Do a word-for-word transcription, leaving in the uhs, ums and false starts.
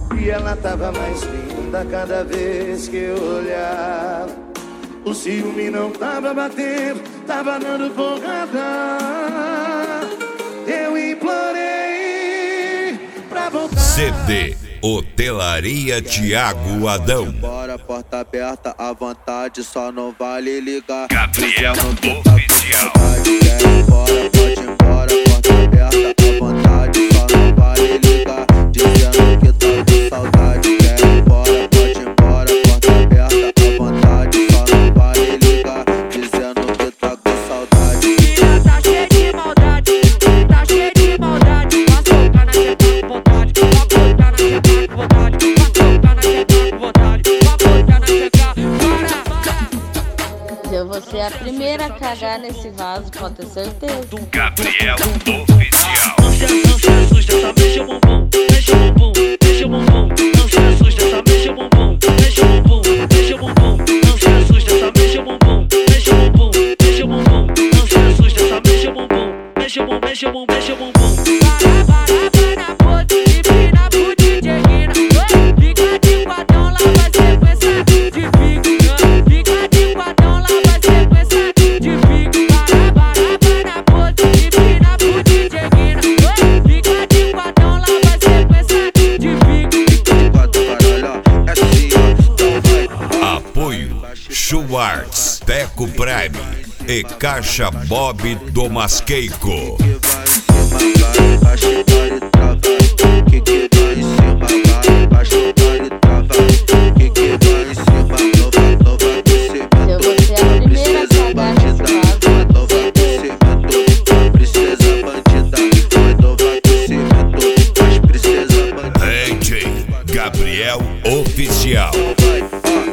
E ela tava mais linda cada vez que eu olhava. O ciúme não tava batendo, tava dando porrada. Eu implorei pra voltar. C D Hotelaria Thiago Adão. Bora, porta aberta à vontade, só não vale ligar. Gabriel Oficial. Quer ir embora, pode ir embora, porta aberta à vontade, só não vale ligar. Dizendo que tá com saudade. Quer ir embora, pode ir embora, porta aberta à vontade, só não vale ligar. Dizendo que tá com saudade. Menina tá cheia de maldade, tá cheia de maldade. Vai soltar na teta com vontade, vai botar na teta com vontade, vai soltar na teta com vontade, vai botar na teta. Eu vou ser a primeira a cagar nesse vaso, pode ter certeza. Gabriel Oficial. Não se assusta, só mexe o bumbum, mexe o bumbum, mexe o bumbum. Não se assusta, só mexe o bumbum, mexe o bumbum, mexe o bumbum. Não se assusta, só mexe o bumbum, mexe o bumbum, mexe o bumbum. Não se assusta, só mexe o bumbum, mexe o bumbum, mexe o bumbum, mexe o bumbum. Para, para, para na pose, empina pro D J Guina. Fica de quadrão, lá vai sequência de pique. Fica de quadrão, lá vai sequência de pique. Para, para, para na pose, empina pro D J Guina. Fica de quadrão, lá vai sequência de pique. Apoio Schwartz, Teco Prime e Caixa Bob do Masqueico. Eu vou ser a primeira a cagar nesse vaso. D J Gabriel Oficial.